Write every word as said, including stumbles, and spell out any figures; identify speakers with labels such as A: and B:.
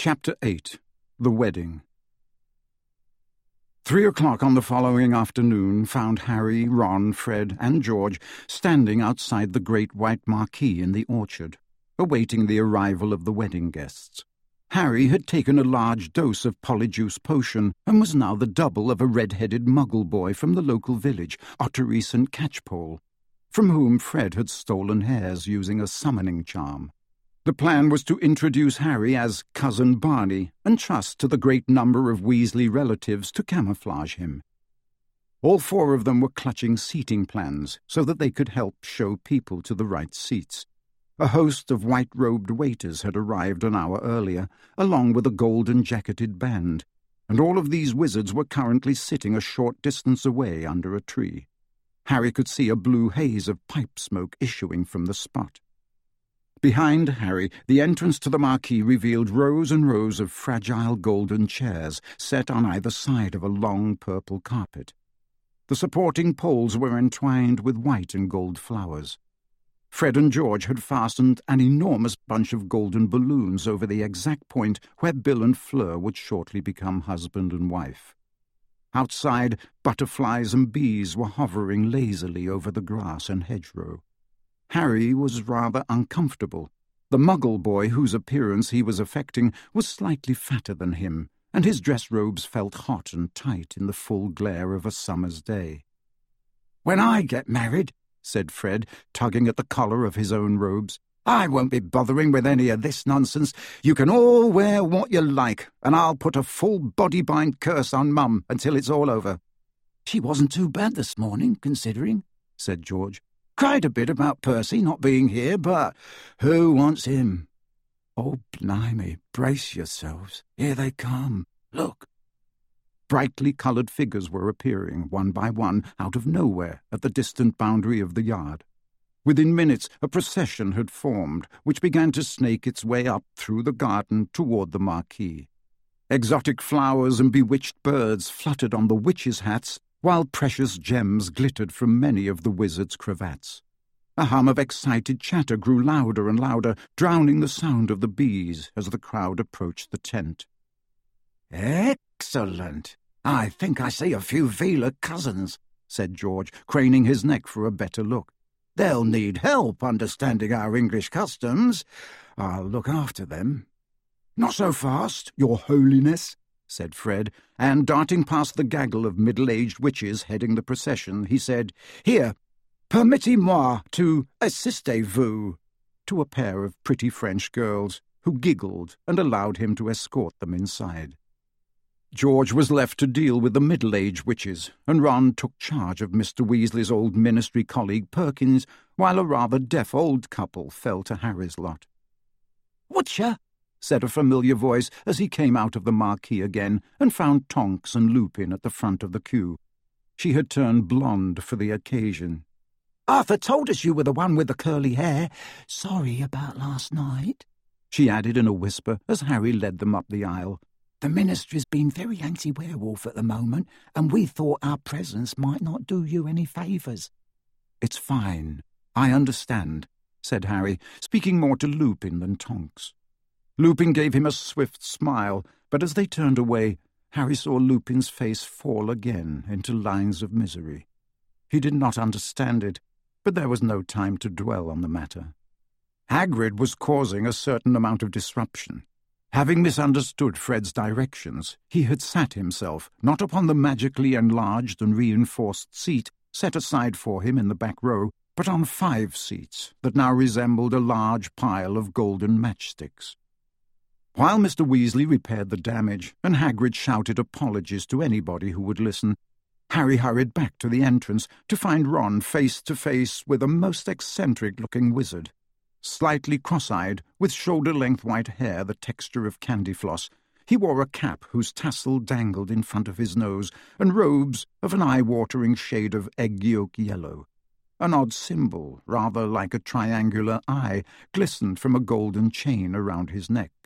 A: Chapter eight. The Wedding. Three o'clock on the following afternoon found Harry, Ron, Fred, and George standing outside the great white marquee in the orchard, awaiting the arrival of the wedding guests. Harry had taken a large dose of Polyjuice potion and was now the double of a red-headed muggle boy from the local village, Ottery Saint Catchpole, from whom Fred had stolen hairs using a summoning charm. The plan was to introduce Harry as Cousin Barney and trust to the great number of Weasley relatives to camouflage him. All four of them were clutching seating plans so that they could help show people to the right seats. A host of white-robed waiters had arrived an hour earlier, along with a golden-jacketed band, and all of these wizards were currently sitting a short distance away under a tree. Harry could see a blue haze of pipe smoke issuing from the spot. Behind Harry, the entrance to the marquee revealed rows and rows of fragile golden chairs set on either side of a long purple carpet. The supporting poles were entwined with white and gold flowers. Fred and George had fastened an enormous bunch of golden balloons over the exact point where Bill and Fleur would shortly become husband and wife. Outside, butterflies and bees were hovering lazily over the grass and hedgerow. Harry was rather uncomfortable. The muggle boy whose appearance he was affecting was slightly fatter than him, and his dress robes felt hot and tight in the full glare of a summer's day. "When I get married," said Fred, tugging at the collar of his own robes, "I won't be bothering with any of this nonsense. You can all wear what you like, and I'll put a full body-bind curse on Mum until it's all over." "She wasn't too bad this morning, considering," said George. "Cried a bit about Percy not being here, but who wants him?" "Oh, blimey, brace yourselves. Here they come. Look." Brightly coloured figures were appearing, one by one, out of nowhere, at the distant boundary of the yard. Within minutes, a procession had formed, which began to snake its way up through the garden toward the marquee. Exotic flowers and bewitched birds fluttered on the witches' hats, while precious gems glittered from many of the wizards' cravats. A hum of excited chatter grew louder and louder, drowning the sound of the bees as the crowd approached the tent. "Excellent! I think I see a few Veela cousins," said George, craning his neck for a better look. "They'll need help understanding our English customs. I'll look after them." "Not so fast, your holiness," said Fred, and darting past the gaggle of middle-aged witches heading the procession, he said, "Here, permettez-moi to assistez-vous," to a pair of pretty French girls, who giggled and allowed him to escort them inside. George was left to deal with the middle-aged witches, and Ron took charge of Mister Weasley's old ministry colleague Perkins, while a rather deaf old couple fell to Harry's lot. "Whatcha?" said a familiar voice as he came out of the marquee again and found Tonks and Lupin at the front of the queue. She had turned blonde for the occasion. "Arthur told us you were the one with the curly hair. Sorry about last night," she added in a whisper as Harry led them up the aisle. "The ministry's been very anti-werewolf at the moment, and we thought our presence might not do you any favours." "It's fine. I understand," said Harry, speaking more to Lupin than Tonks. Lupin gave him a swift smile, but as they turned away, Harry saw Lupin's face fall again into lines of misery. He did not understand it, but there was no time to dwell on the matter. Hagrid was causing a certain amount of disruption. Having misunderstood Fred's directions, he had sat himself, not upon the magically enlarged and reinforced seat set aside for him in the back row, but on five seats that now resembled a large pile of golden matchsticks. While Mister Weasley repaired the damage, and Hagrid shouted apologies to anybody who would listen, Harry hurried back to the entrance to find Ron face to face with a most eccentric-looking wizard. Slightly cross-eyed, with shoulder-length white hair the texture of candy floss, he wore a cap whose tassel dangled in front of his nose, and robes of an eye-watering shade of egg-yolk yellow. An odd symbol, rather like a triangular eye, glistened from a golden chain around his neck.